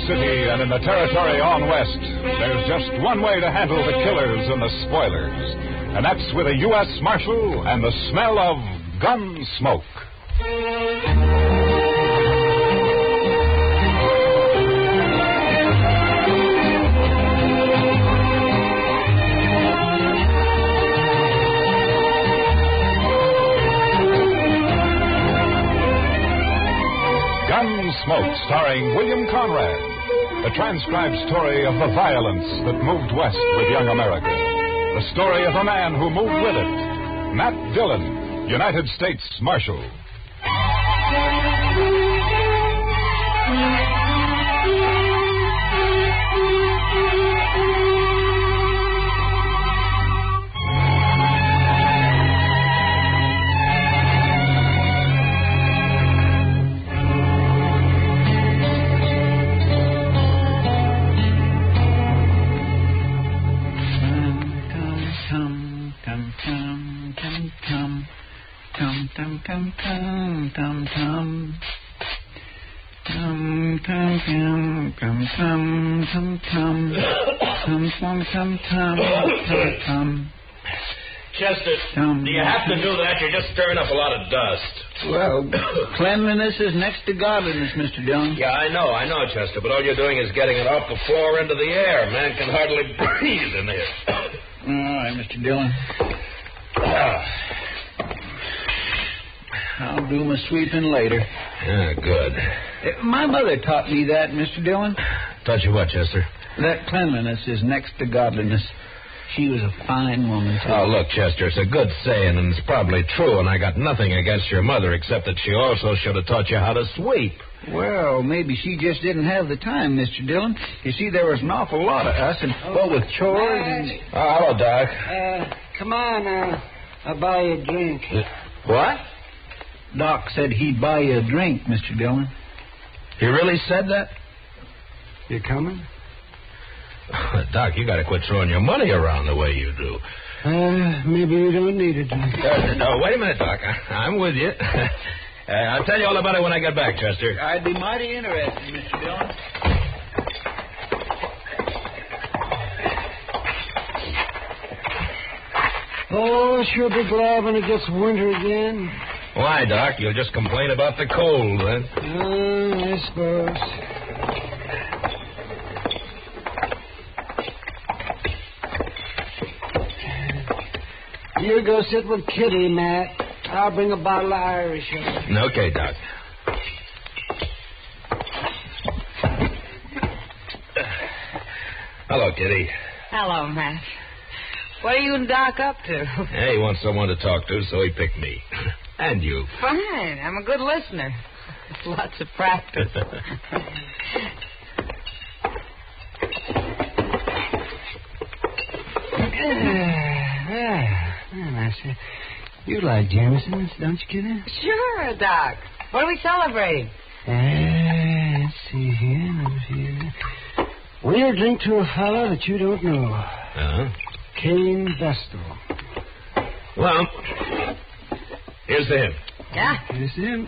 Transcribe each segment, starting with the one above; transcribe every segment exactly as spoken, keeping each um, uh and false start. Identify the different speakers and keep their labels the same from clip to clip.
Speaker 1: City and in the territory on west, there's just one way to handle the killers and the spoilers, and that's with a U S Marshal and the smell of gun smoke. Gunsmoke, starring William Conrad, the transcribed story of the violence that moved west with young America. The story of a man who moved with it. Matt Dillon, United States Marshal.
Speaker 2: Chester, do you have to do that? You're just stirring up a lot of dust.
Speaker 3: Well, cleanliness is next to godliness, Mister Dillon.
Speaker 2: Yeah, I know, I know, Chester, but all you're doing is getting it off the floor into the air. Man can hardly breathe in here.
Speaker 3: All right, Mister Dillon. I'll do my sweeping later.
Speaker 2: Yeah, good.
Speaker 3: Uh, my mother taught me that, Mister Dillon.
Speaker 2: Taught you what, Chester?
Speaker 3: That cleanliness is next to godliness. She was a fine woman, too.
Speaker 2: Oh, look, Chester, it's a good saying, and it's probably true, and I got nothing against your mother, except that she also should have taught you how to sweep.
Speaker 3: Well, maybe she just didn't have the time, Mister Dillon. You see, there was an awful lot of us, and
Speaker 4: Oh,
Speaker 3: well, with chores and...
Speaker 2: Oh, hello, Doc.
Speaker 4: Uh, come on, uh, I'll buy you a drink.
Speaker 2: Uh, what?
Speaker 3: Doc said he'd buy you a drink, Mister Dillon.
Speaker 2: He really said that?
Speaker 4: You coming?
Speaker 2: Doc, you got to quit throwing your money around the way you do.
Speaker 4: Uh, maybe you don't need a drink.
Speaker 2: Uh, no, wait a minute, Doc. I, I'm with you. uh, I'll tell you all about it when I get back, Chester.
Speaker 3: I'd be mighty interested, Mister Dillon.
Speaker 4: Oh, sure be glad when it gets winter again.
Speaker 2: Why, Doc? You'll just complain about the cold, then.
Speaker 4: Uh, I suppose. You go sit with Kitty, Matt. I'll bring a bottle of Irish over.
Speaker 2: Okay, Doc. Hello, Kitty.
Speaker 5: Hello, Matt. What are you and Doc up to?
Speaker 2: Hey, he wants someone to talk to, so he picked me. And you.
Speaker 5: Fine. I'm a good listener. Lots of practice.
Speaker 4: Master, you like Jameson's, don't you, Kitty?
Speaker 5: Sure, Doc. What are we celebrating?
Speaker 4: Uh, let's see here. Let's see here. We'll drink to a fellow that you don't know.
Speaker 2: Uh-huh.
Speaker 4: Cain Vestal.
Speaker 2: Well, here's to him.
Speaker 5: Yeah?
Speaker 4: Here's him.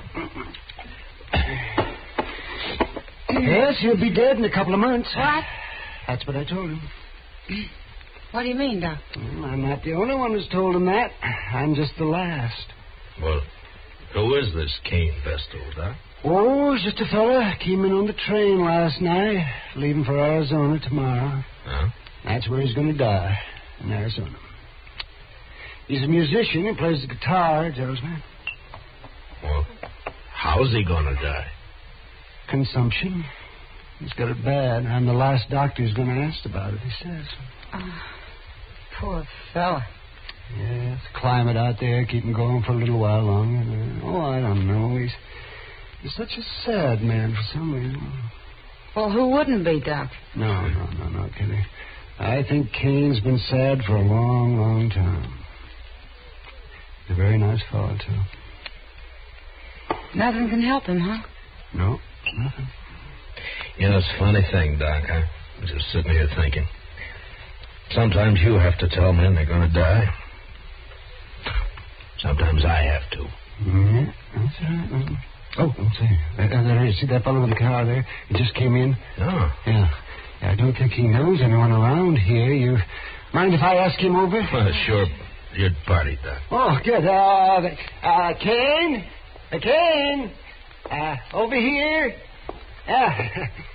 Speaker 4: Yes, he'll be dead in a couple of months.
Speaker 5: What?
Speaker 4: That's what I told him.
Speaker 5: What do you mean, Doc?
Speaker 4: Well, I'm not the only one who's told him that. I'm just the last.
Speaker 2: Well, who is this Cain Vestal, Doc?
Speaker 4: Oh, it's just a fella came in on the train last night, leaving for Arizona tomorrow.
Speaker 2: Huh?
Speaker 4: That's where he's going to die, in Arizona. He's a musician. He plays the guitar, tells me.
Speaker 2: Well, how's he going to die?
Speaker 4: Consumption. He's got it bad. I'm the last doctor who's going to ask about it, he says.
Speaker 5: Oh, poor fella.
Speaker 4: Yeah, it's the climate out there. Keep him going for a little while longer. Oh, I don't know. He's he's such a sad man for some reason.
Speaker 5: Well, who wouldn't be, Doc?
Speaker 4: No, no, no, no, Kitty. I think Cain's been sad for a long, long time. He's a very nice fellow, too.
Speaker 5: Nothing can help him, huh?
Speaker 4: No, nothing.
Speaker 2: You know, it's a funny thing, Doc. I was just sitting here thinking. Sometimes you have to tell men they're going to die. Sometimes I have to.
Speaker 4: Yeah, that's right. Oh, let's see. Uh, there is. See that fellow in the car there? He just came in.
Speaker 2: Oh.
Speaker 4: Yeah. I don't think he knows anyone around here. You mind if I ask him over?
Speaker 2: Well, sure. Your party, Doc.
Speaker 4: Oh, good. Uh, uh, Kane? Uh, Kane? Uh, over here? Uh,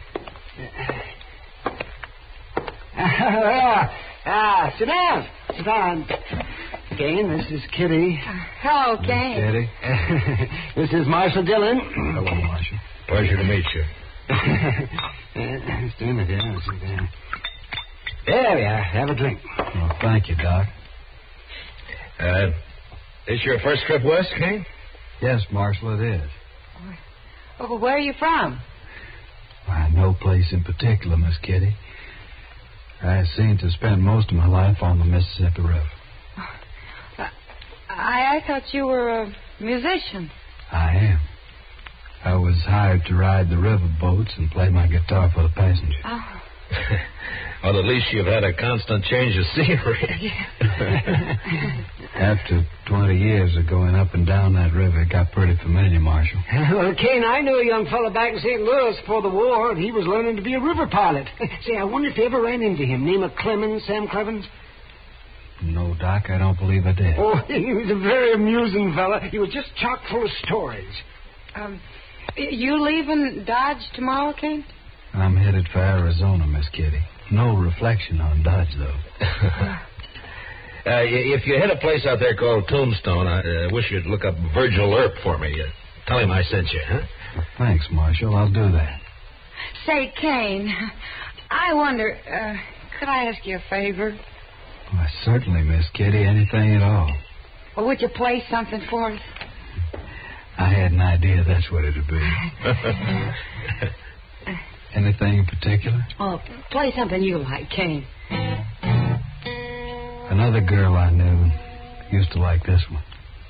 Speaker 4: ah, ah, sit down. Sit down. Kane, this is Kitty.
Speaker 5: Uh, hello, Kane.
Speaker 4: Kitty. This is Marshal Dillon.
Speaker 2: Hello, Marshal. Pleasure to meet you.
Speaker 4: It's doing it, yeah. There. there we are. Have a drink.
Speaker 2: Oh, thank you, Doc. Uh, this your first trip west, Kane?
Speaker 4: Yes, Marshal, it is.
Speaker 5: Oh, where are you from?
Speaker 4: Why, no place in particular, Miss Kitty. I seem to spend most of my life on the Mississippi River.
Speaker 5: Uh, I, I thought you were a musician.
Speaker 4: I am. I was hired to ride the river boats and play my guitar for the passengers.
Speaker 5: Oh.
Speaker 2: Well, at least you've had a constant change of scenery.
Speaker 4: After twenty years of going up and down that river, it got pretty familiar, Marshal. Well, Kane, I knew a young fellow back in Saint Louis before the war, and he was learning to be a river pilot. Say, I wonder if you ever ran into him. Name of Clemens, Sam Clemens? No, Doc, I don't believe I did. Oh, he was a very amusing fellow. He was just chock full of stories.
Speaker 5: Um, you leaving Dodge tomorrow, Kane?
Speaker 4: I'm headed for Arizona, Miss Kitty. No reflection on Dodge, though.
Speaker 2: uh, if you hit a place out there called Tombstone, I uh, wish you'd look up Virgil Earp for me. Uh, tell him I sent you, huh?
Speaker 4: Well, thanks, Marshal. I'll do that.
Speaker 5: Say, Kane, I wonder, uh, could I ask you a favor?
Speaker 4: Why, certainly, Miss Kitty. Anything at all.
Speaker 5: Well, would you play something for us?
Speaker 4: I had an idea that's what it'd be. Anything in particular?
Speaker 5: Oh, play something you like, Kane.
Speaker 4: Another girl I knew used to like this one.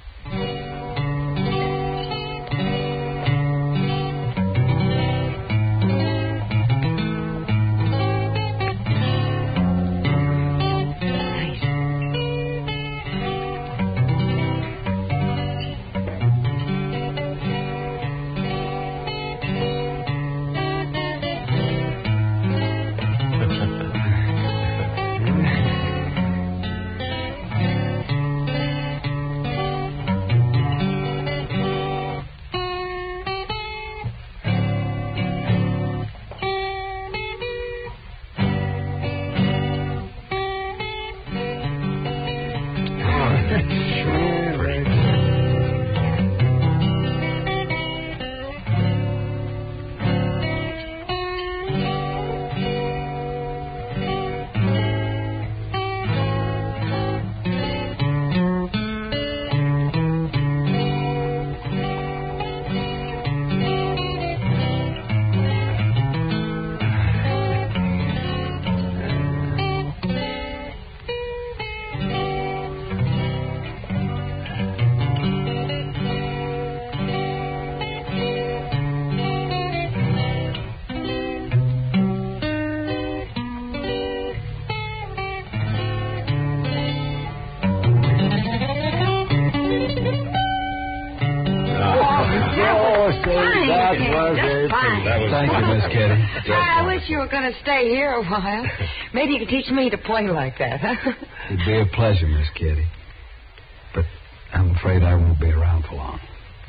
Speaker 4: Thank you, Miss Kitty.
Speaker 5: I wish you were going to stay here a while. Maybe you could teach me to play like that, huh?
Speaker 4: It'd be a pleasure, Miss Kitty. But I'm afraid I won't be around for long.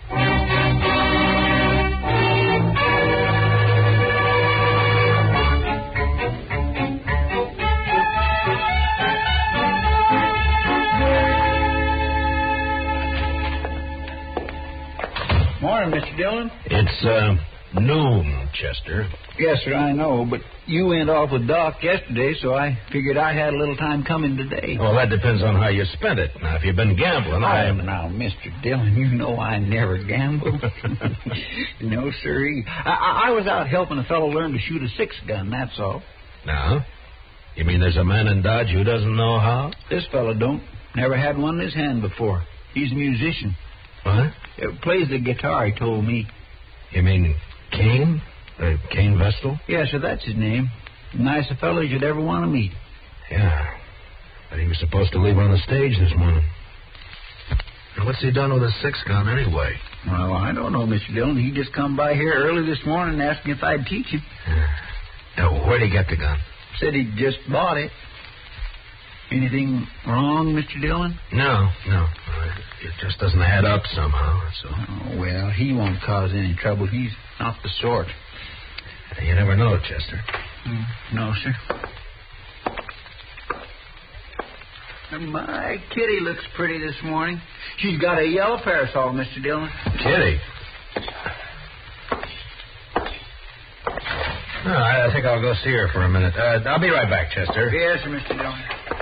Speaker 3: Morning, Mister Dillon.
Speaker 2: It's, uh... noon, Chester.
Speaker 3: Yes, sir, I know, but you went off with Doc yesterday, so I figured I had a little time coming today.
Speaker 2: Well, that depends on how you spent it. Now, if you've been gambling, I...
Speaker 3: I now, Mister Dillon, you know I never gamble. No, sir. I, I was out helping a fellow learn to shoot a six-gun, that's all.
Speaker 2: Now? You mean there's a man in Dodge who doesn't know how?
Speaker 3: This fellow don't. Never had one in his hand before. He's a musician.
Speaker 2: What?
Speaker 3: He plays the guitar, he told me.
Speaker 2: You mean... Kane? Uh, Kane Vestal?
Speaker 3: Yes, sir, that's his name. Nice a fellow you'd ever want to meet.
Speaker 2: Yeah. But he was supposed to leave on the stage this morning. What's he done with his six-gun anyway?
Speaker 3: Well, I don't know, Mister Dillon. He just come by here early this morning asking if I'd teach him.
Speaker 2: Yeah. Now, where'd he get the gun?
Speaker 3: Said he just bought it. Anything wrong, Mister Dillon?
Speaker 2: No, no. It just doesn't add up somehow, that's all.
Speaker 3: Oh, well, he won't cause any trouble. He's not the sort.
Speaker 2: You never know, Chester.
Speaker 3: Mm, no, sir. My Kitty looks pretty this morning. She's got a yellow parasol, Mister Dillon.
Speaker 2: Kitty? No, I think I'll go see her for a minute. Uh, I'll be right back, Chester.
Speaker 3: Yes, sir, Mister Dillon.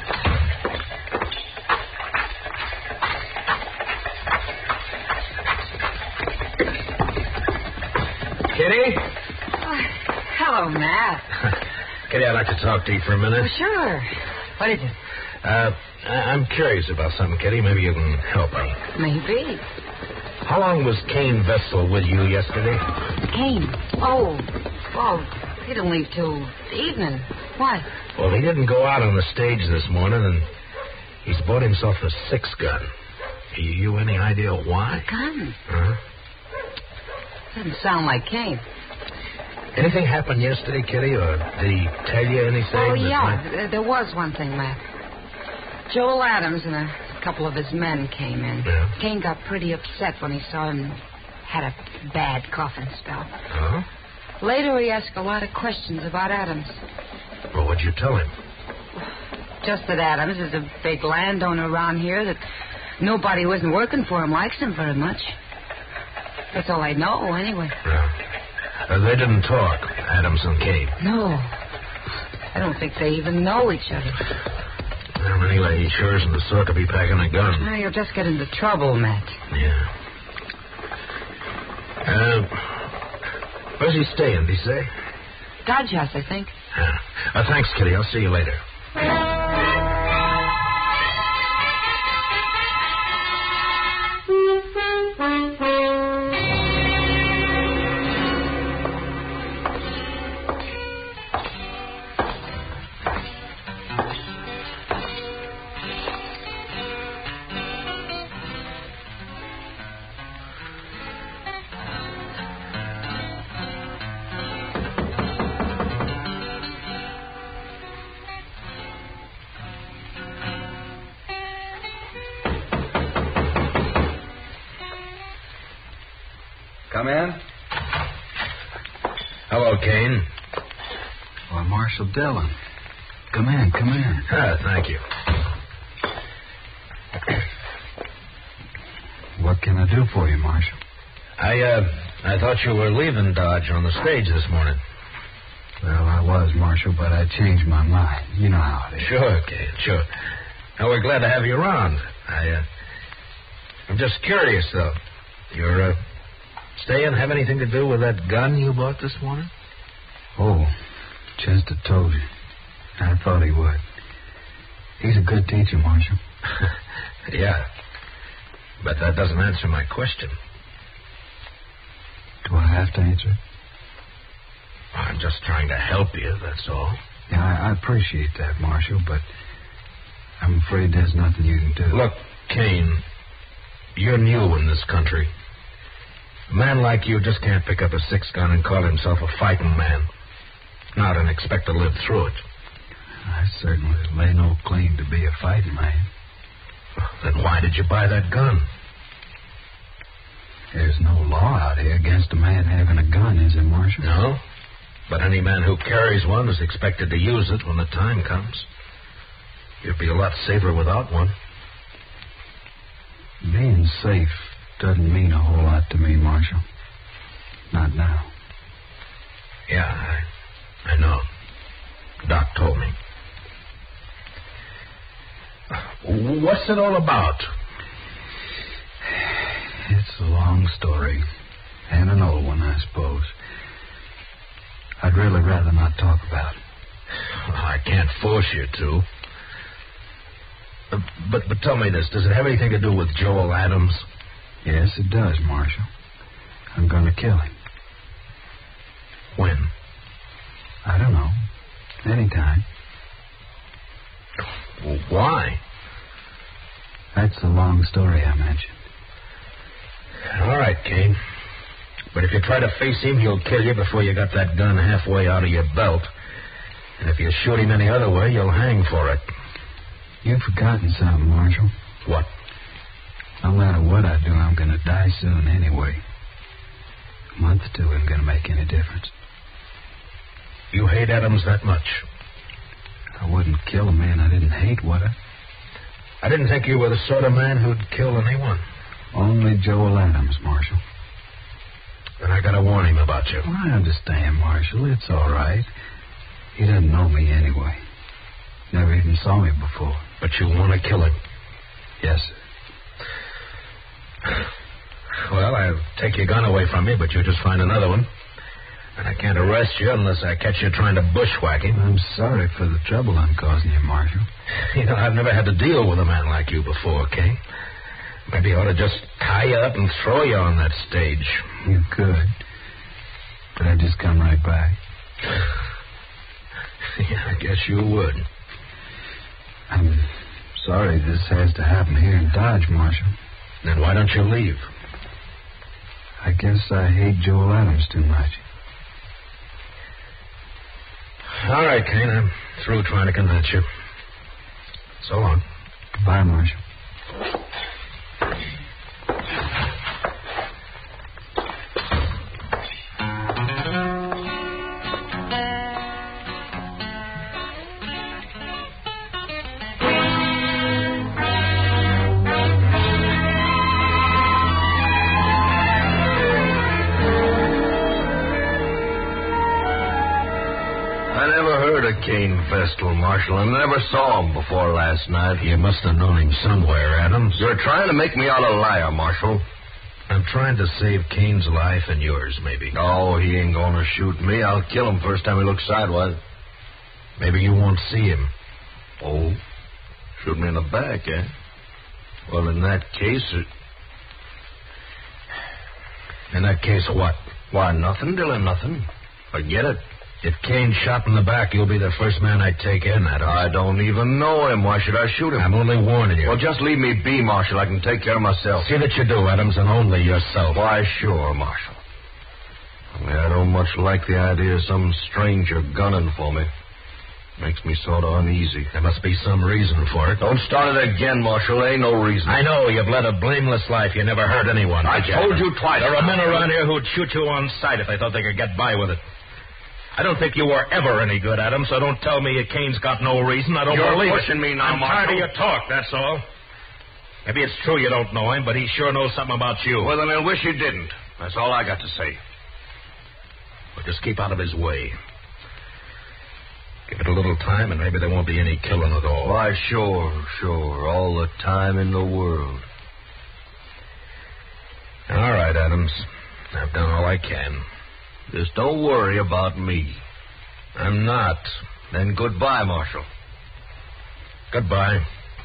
Speaker 2: Kitty?
Speaker 5: Uh, hello, Matt.
Speaker 2: Kitty, I'd like to talk to you for a minute.
Speaker 5: Oh, sure. What is it?
Speaker 2: Uh, I- I'm curious about something, Kitty. Maybe you can help me.
Speaker 5: Maybe.
Speaker 2: How long was Cain Vessel with you yesterday?
Speaker 5: Cain. Oh, well, he didn't leave till the evening. What?
Speaker 2: Well, he didn't go out on the stage this morning, and he's bought himself a six-gun. You, you any idea why?
Speaker 5: Gun?
Speaker 2: Huh?
Speaker 5: Doesn't sound like Cain.
Speaker 2: Anything happened yesterday, Kitty, or did he tell you anything?
Speaker 5: Oh,
Speaker 2: that
Speaker 5: yeah.
Speaker 2: might-
Speaker 5: There- There was one thing, Matt. Joel Adams and a couple of his men came in.
Speaker 2: Yeah.
Speaker 5: Cain got pretty upset when he saw him had a bad coughing spell.
Speaker 2: Huh?
Speaker 5: Later, he asked a lot of questions about Adams.
Speaker 2: Well, what'd you tell him?
Speaker 5: Just that Adams is a big landowner around here, that nobody who isn't working for him likes him very much. That's all I know, anyway.
Speaker 2: Yeah. Uh, they didn't talk, Adams and Cain.
Speaker 5: No. I don't think they even know each other.
Speaker 2: Well, anyway, he sure isn't the sort to be packing a gun.
Speaker 5: Now, you'll just get into trouble, Matt.
Speaker 2: Yeah. Uh, where's he staying, did he say?
Speaker 5: Dodge House, I think.
Speaker 2: Yeah. Uh, thanks, Kitty. I'll see you later.
Speaker 6: Come in.
Speaker 2: Hello, Cain.
Speaker 4: Why, Marshal Dillon. Come in, come in.
Speaker 2: Ah, thank you.
Speaker 4: What can I do for you, Marshal?
Speaker 2: I, uh, I thought you were leaving Dodge on the stage this morning.
Speaker 4: Well, I was, Marshal, but I changed my mind. You know how it is.
Speaker 2: Sure, Cain, sure. Now, we're glad to have you around. I, uh, I'm just curious, though. You're, uh, staying have anything to do with that gun you bought this morning?
Speaker 4: Oh, Chester told you. I thought he would. He's a good teacher, Marshal.
Speaker 2: Yeah. But that doesn't answer my question.
Speaker 4: Do I have to answer it?
Speaker 2: I'm just trying to help you, that's all.
Speaker 4: Yeah, I, I appreciate that, Marshal, but I'm afraid there's nothing you can do.
Speaker 2: Look, Cain, you're new in this country. A man like you just can't pick up a six-gun and call himself a fighting man. Not and expect to live through it.
Speaker 4: I certainly lay no claim to be a fighting man.
Speaker 2: Then why did you buy that gun?
Speaker 4: There's no law out here against a man having a gun, is there, Marshal?
Speaker 2: No. But any man who carries one is expected to use it when the time comes. You'd be a lot safer without one.
Speaker 4: Being safe doesn't mean a whole lot to me, Marshal. Not now.
Speaker 2: Yeah, I, I know. Doc told me. What's it all about?
Speaker 4: It's a long story. And an old one, I suppose. I'd really rather not talk about it.
Speaker 2: I can't force you to. Uh, but, but tell me this. Does it have anything to do with Joel Adams?
Speaker 4: Yes, it does, Marshal. I'm going to kill him.
Speaker 2: When?
Speaker 4: I don't know. Anytime.
Speaker 2: Well, why?
Speaker 4: That's the long story I mentioned.
Speaker 2: All right, Kane. But if you try to face him, he'll kill you before you got that gun halfway out of your belt. And if you shoot him any other way, you'll hang for it.
Speaker 4: You've forgotten something, Marshal.
Speaker 2: What?
Speaker 4: No matter what I do, I'm going to die soon anyway. A month or two isn't going to make any difference.
Speaker 2: You hate Adams that much?
Speaker 4: I wouldn't kill a man I didn't hate, would I?
Speaker 2: I didn't think you were the sort of man who'd kill anyone.
Speaker 4: Only Joel Adams, Marshal.
Speaker 2: Then I gotta warn him about you.
Speaker 4: Well, I understand, Marshal. It's all right. He doesn't know me anyway. Never even saw me before.
Speaker 2: But you want to kill him?
Speaker 4: Yes,
Speaker 2: sir. Well, I'll take your gun away from you, but you just find another one. And I can't arrest you unless I catch you trying to bushwhack him.
Speaker 4: I'm sorry for the trouble I'm causing you, Marshal.
Speaker 2: You know, I've never had to deal with a man like you before, King. Maybe I ought to just tie you up and throw you on that stage.
Speaker 4: You could. But I'd just come right back.
Speaker 2: Yeah, I guess you would.
Speaker 4: I'm sorry this has to happen here in Dodge, Marshal.
Speaker 2: Then why don't you leave?
Speaker 4: I guess I hate Joel Adams too much.
Speaker 2: All right, Kane, I'm through trying to convince you. So long.
Speaker 4: Goodbye, Marshal.
Speaker 6: Kane Vestal, Marshal. I never saw him before last night.
Speaker 2: You must have known him somewhere, Adams.
Speaker 6: You're trying to make me out a liar, Marshal.
Speaker 2: I'm trying to save Kane's life and yours, maybe.
Speaker 6: Oh, he ain't gonna shoot me. I'll kill him first time he looks sidewise.
Speaker 2: Maybe you won't see him.
Speaker 6: Oh, shoot me in the back, eh? Well, in that case... It...
Speaker 2: In that case, what?
Speaker 6: Why, nothing, Dylan, nothing. Forget it.
Speaker 2: If Kane's shot in the back, you'll be the first man I take in, Adams.
Speaker 6: I don't even know him. Why should I shoot him?
Speaker 2: I'm only warning you.
Speaker 6: Well, just leave me be, Marshal. I can take care of myself.
Speaker 2: See that you do, Adams, and only yourself.
Speaker 6: Why, sure, Marshal. I mean, I don't much like the idea of some stranger gunning for me. Makes me sort of uneasy.
Speaker 2: There must be some reason for it.
Speaker 6: Don't start it again, Marshal. There ain't no reason.
Speaker 2: I know. You've led a blameless life. You never hurt anyone.
Speaker 6: I told you twice.
Speaker 2: There are men around here who'd shoot you on sight if they thought they could get by with it. I don't think you were ever any good, Adams, so don't tell me Kane's got no reason. I don't
Speaker 6: You're
Speaker 2: believe
Speaker 6: pushing
Speaker 2: it.
Speaker 6: me now,
Speaker 2: I'm
Speaker 6: Marshal.
Speaker 2: tired of your talk, that's all. Maybe it's true you don't know him, but he sure knows something about you.
Speaker 6: Well, then I wish you didn't. That's all I got to say.
Speaker 2: Well, just keep out of his way. Give it a little time, and maybe there won't be any killing at all.
Speaker 6: Why, sure, sure. All the time in the world.
Speaker 2: All right, Adams. I've done all I can.
Speaker 6: Just don't worry about me.
Speaker 2: I'm not.
Speaker 6: Then goodbye, Marshal.
Speaker 2: Goodbye.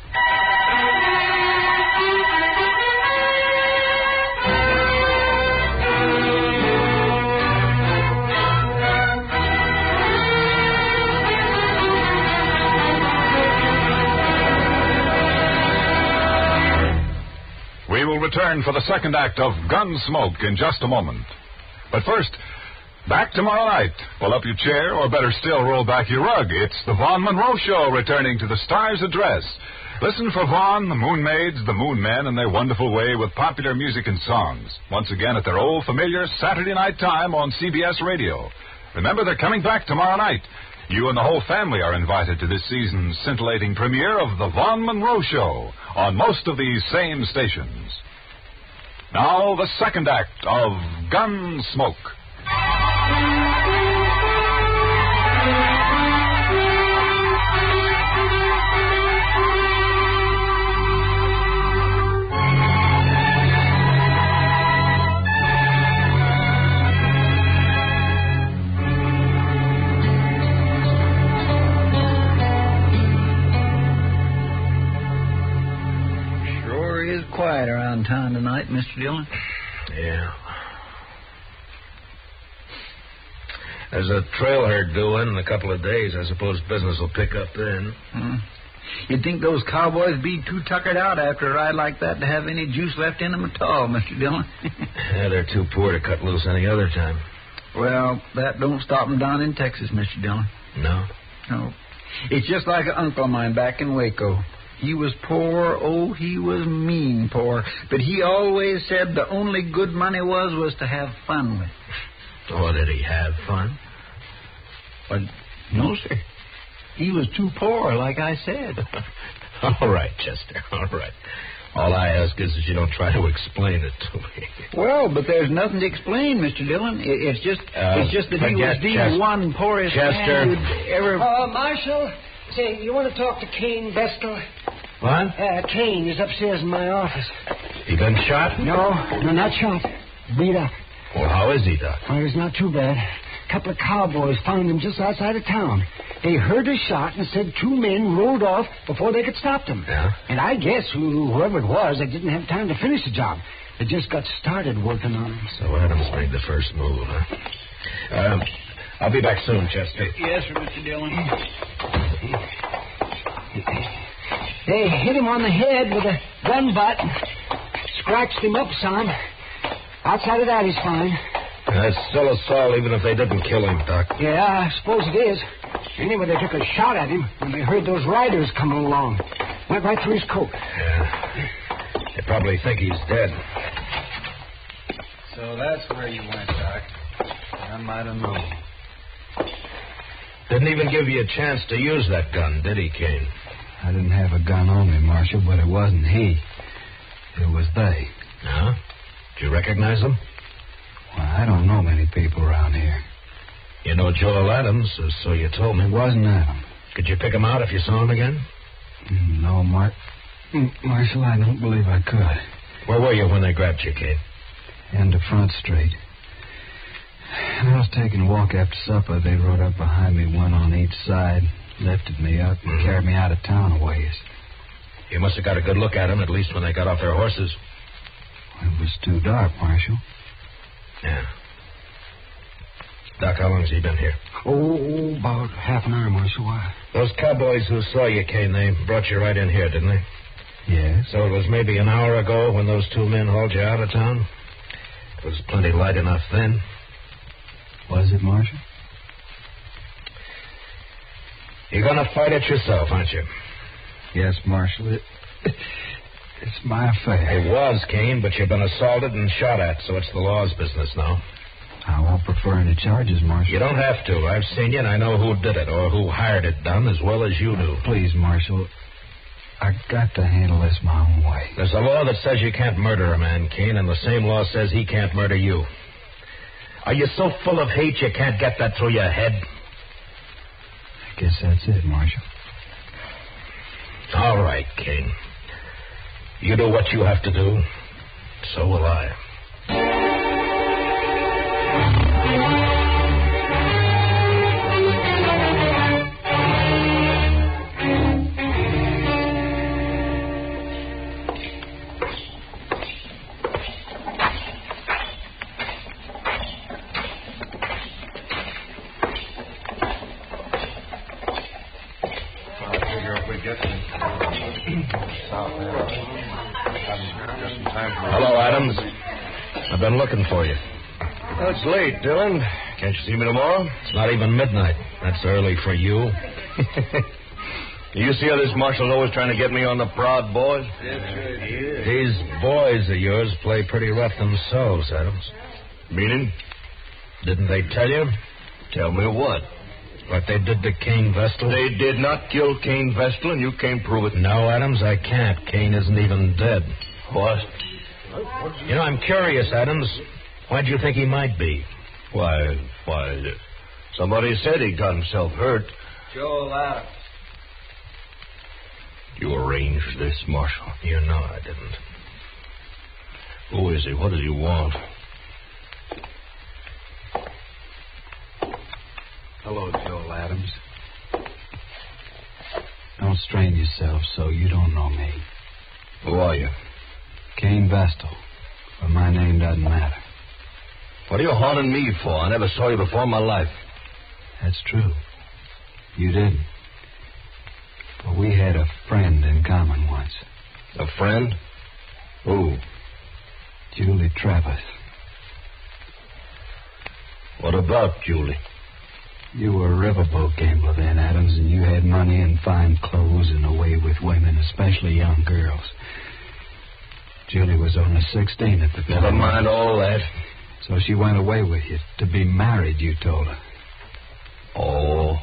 Speaker 1: We will return for the second act of Gunsmoke in just a moment. But first, back tomorrow night. Pull up your chair, or better still, roll back your rug. It's the Vaughn Monroe Show returning to the Star's Address. Listen for Vaughn, the Moon Maids, the Moon Men, in their wonderful way with popular music and songs. Once again at their old familiar Saturday night time on C B S Radio. Remember, they're coming back tomorrow night. You and the whole family are invited to this season's scintillating premiere of the Vaughn Monroe Show on most of these same stations. Now, the second act of Gunsmoke.
Speaker 3: Sure is quiet around town tonight, Mister Dillon.
Speaker 2: Yeah. There's a trail herd due in in a couple of days. I suppose business will pick up then.
Speaker 3: Hmm. You'd think those cowboys be too tuckered out after a ride like that to have any juice left in them at all, Mister Dillon.
Speaker 2: Yeah, they're too poor to cut loose any other time.
Speaker 3: Well, that don't stop them down in Texas, Mister Dillon.
Speaker 2: No?
Speaker 3: No. It's just like an uncle of mine back in Waco. He was poor, oh, he was mean poor. But he always said the only good money was was to have fun with.
Speaker 2: Oh, did he have fun?
Speaker 3: But no, sir. He was too poor, like I said.
Speaker 2: All right, Chester, all right. All I ask is that you don't try to explain it to me.
Speaker 3: Well, but there's nothing to explain, Mister Dillon. It, it's just
Speaker 2: Uh,
Speaker 3: it's just that he was
Speaker 2: forget
Speaker 3: the
Speaker 2: Chester.
Speaker 3: one poorest
Speaker 2: Chester.
Speaker 3: man who'd ever...
Speaker 4: Uh, Marshal, say, you want to talk to Kane Vestal?
Speaker 2: What?
Speaker 4: Uh, Kane is upstairs in my office.
Speaker 2: He been shot?
Speaker 4: No, no, not shot. Beat up.
Speaker 2: Well, how is he, Doc?
Speaker 4: Well, it's not too bad. A couple of cowboys found him just outside of town. They heard a shot and said two men rode off before they could stop them.
Speaker 2: Yeah?
Speaker 4: And I guess who, whoever it was, they didn't have time to finish the job. They just got started working on him.
Speaker 2: So Adams made the first move, huh? Um, I'll be back soon, Chester.
Speaker 3: Yes, sir, Mister Dillon.
Speaker 4: They hit him on the head with a gun butt. Scratched him up some. Outside of that, he's fine.
Speaker 2: That's still assault, even if they didn't kill him, Doc.
Speaker 4: Yeah, I suppose it is. Anyway, they took a shot at him when they heard those riders coming along. Went right through his coat.
Speaker 2: Yeah. They probably think he's dead.
Speaker 3: So that's where you went, Doc. I might have known.
Speaker 2: Didn't even give you a chance to use that gun, did he, Kane?
Speaker 4: I didn't have a gun on me, Marshal, but it wasn't he. It was they.
Speaker 2: No? Did you recognize them?
Speaker 4: Well, I don't know many people around here.
Speaker 2: You know Joel Adams, or so you told me.
Speaker 4: It wasn't Adam.
Speaker 2: Could you pick him out if you saw him again?
Speaker 4: No, Mar- Marshal, I don't believe I could.
Speaker 2: Where were you when they grabbed you, Kane?
Speaker 4: End of Front Street. I was taking a walk after supper. They rode up behind me, one on each side, lifted me up, and
Speaker 2: Mm-hmm.
Speaker 4: carried me out of town a ways.
Speaker 2: You must have got a good look at him, at least when they got off their horses.
Speaker 4: It was too dark, Marshal.
Speaker 2: Yeah. Doc, how long has he been here?
Speaker 4: Oh, about half an hour, Marshal. Why?
Speaker 2: Those cowboys who saw you, Kane, they brought you right in here, didn't they?
Speaker 4: Yes.
Speaker 2: So it was maybe an hour ago when those two men hauled you out of town? It was plenty light enough then.
Speaker 4: Was it, Marshal?
Speaker 2: You're going to fight it yourself, aren't you?
Speaker 4: Yes, Marshal. It, it's my affair.
Speaker 2: It was, Kane, but you've been assaulted and shot at, so it's the law's business now.
Speaker 4: I won't prefer any charges, Marshal.
Speaker 2: You don't have to. I've seen you, and I know who did it, or who hired it done, as well as you do.
Speaker 4: Please, Marshal. I got to handle this my own way.
Speaker 2: There's a law that says you can't murder a man, Kane, and the same law says he can't murder you. Are you so full of hate you can't get that through your head?
Speaker 4: I guess that's it, Marshal.
Speaker 2: All right, Kane. You do what you have to do. So will I. Hello, Adams. I've been looking for you.
Speaker 6: That's late, Dillon. Can't you see me tomorrow?
Speaker 2: It's not even midnight. That's early for you.
Speaker 6: You see how this marshal's always trying to get me on the prod, boys?
Speaker 2: These boys of yours play pretty rough themselves, Adams.
Speaker 6: Meaning?
Speaker 2: Didn't they tell you
Speaker 6: Tell me what?
Speaker 2: what they did to Kane Vestal?
Speaker 6: They did not kill Kane Vestal, and you can't prove it.
Speaker 2: No, Adams, I can't. Kane isn't even dead.
Speaker 6: What?
Speaker 2: You know, I'm curious, Adams. Why'd you think he might be?
Speaker 6: Why, why, somebody said he got himself hurt.
Speaker 3: Joel Adams.
Speaker 6: You arranged this, Marshal.
Speaker 2: You know I didn't.
Speaker 6: Who is he? What does he want?
Speaker 4: Hello, Joel Adams. Don't strain yourself so you don't know me.
Speaker 6: Who are you?
Speaker 4: Kane Vestal. But my name doesn't matter.
Speaker 6: What are you haunting me for? I never saw you before in my life.
Speaker 4: That's true. You didn't. Well, we had a friend in common once.
Speaker 6: A friend? Who?
Speaker 4: Julie Travis.
Speaker 6: What about Julie?
Speaker 4: You were a riverboat gambler then, Adams, and you had money and fine clothes and a way with women, especially young girls. Julie was only sixteen at the time.
Speaker 6: Never mind all that.
Speaker 4: So she went away with you to be married, you told her.
Speaker 6: Oh.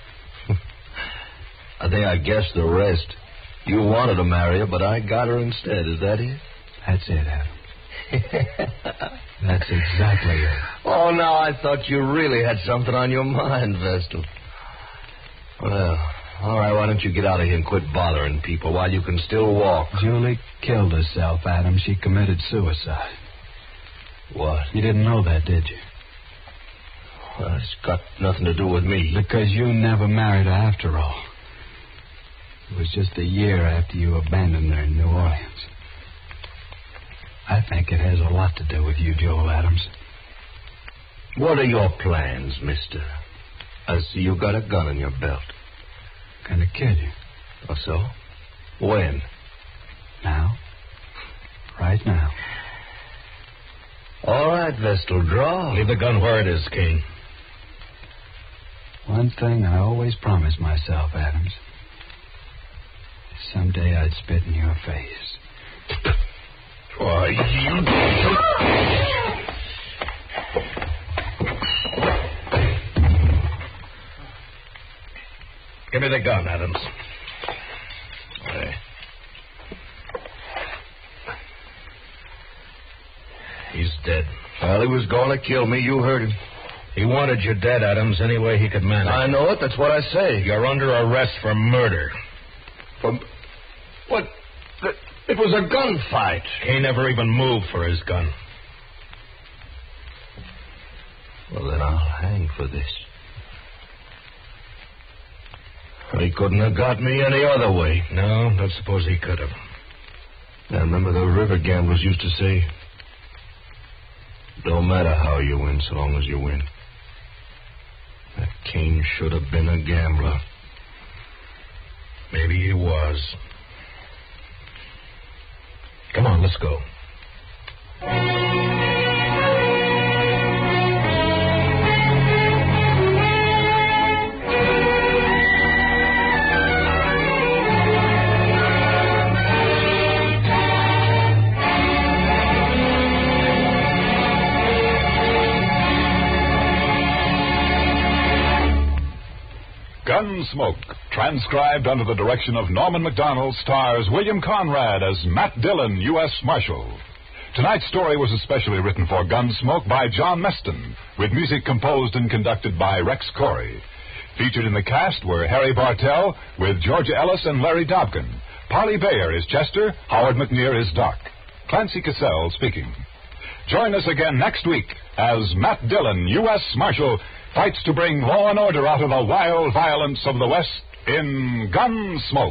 Speaker 6: I think I guessed the rest. You wanted to marry her, but I got her instead. Is that it?
Speaker 4: That's it, Adam. That's exactly it.
Speaker 6: Oh, now I thought you really had something on your mind, Vestal. Well, all right, why don't you get out of here and quit bothering people while you can still walk?
Speaker 4: Julie killed herself, Adam. She committed suicide.
Speaker 6: What?
Speaker 4: You didn't know that, did you?
Speaker 6: Well, it's got nothing to do with me.
Speaker 4: Because you never married her after all. It was just a year after you abandoned her in New Orleans. I think it has a lot to do with you, Joel Adams.
Speaker 6: What are your plans, mister? I see you got a gun in your belt.
Speaker 4: Gonna kill you.
Speaker 6: Oh, so? When?
Speaker 4: Now. Right now.
Speaker 6: All right, Vestal, draw.
Speaker 2: Leave the gun where it is, Kane.
Speaker 4: One thing I always promised myself, Adams. Someday I'd spit in your face.
Speaker 6: Why, you...
Speaker 2: Give me the gun, Adams.
Speaker 6: Hey.
Speaker 2: He's dead.
Speaker 6: Well, he was going to kill me. You heard him.
Speaker 2: He wanted you dead, Adams, any way he could manage.
Speaker 6: I know it. That's what I say.
Speaker 2: You're under arrest for murder.
Speaker 6: For... What? It was a gunfight.
Speaker 2: He never even moved for his gun.
Speaker 6: Well, then I'll hang for this. He couldn't have got me any other way.
Speaker 2: No, don't suppose he could have.
Speaker 6: I remember the river gamblers used to say, don't matter how you win so long as you win. That Kane should have been a gambler.
Speaker 2: Maybe he was. Come on, let's go.
Speaker 1: Gunsmoke, transcribed under the direction of Norman Macdonald, stars William Conrad as Matt Dillon, U S Marshal. Tonight's story was especially written for Gunsmoke by John Meston, with music composed and conducted by Rex Corey. Featured in the cast were Harry Bartell with Georgia Ellis and Larry Dobkin. Parley Bayer is Chester, Howard McNear is Doc. Clancy Cassell speaking. Join us again next week as Matt Dillon, U S Marshal, fights to bring law and order out of the wild violence of the West in Gunsmoke.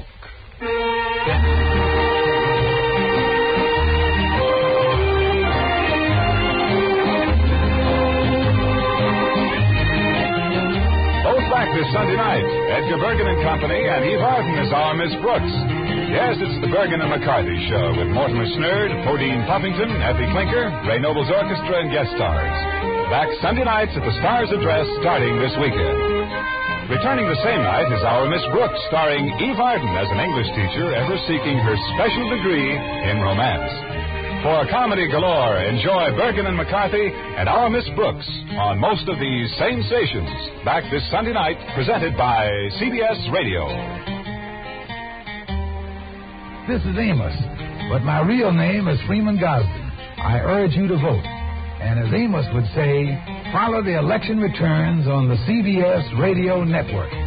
Speaker 1: Both back this Sunday night. Edgar Bergen and Company and Eve Arden as our Miss Brooks. Yes, it's the Bergen and McCarthy Show with Mortimer Snerd, Podine Puffington, Effie Clinker, Ray Noble's Orchestra, and guest stars. Back Sunday nights at the Stars Address starting this weekend. Returning the same night is our Miss Brooks, starring Eve Arden as an English teacher ever seeking her special degree in romance. For comedy galore, enjoy Bergen and McCarthy and our Miss Brooks on most of these same stations. Back this Sunday night, presented by C B S Radio.
Speaker 7: This is Amos, but my real name is Freeman Gosden. I urge you to vote. And as Amos would say, follow the election returns on the C B S Radio Network.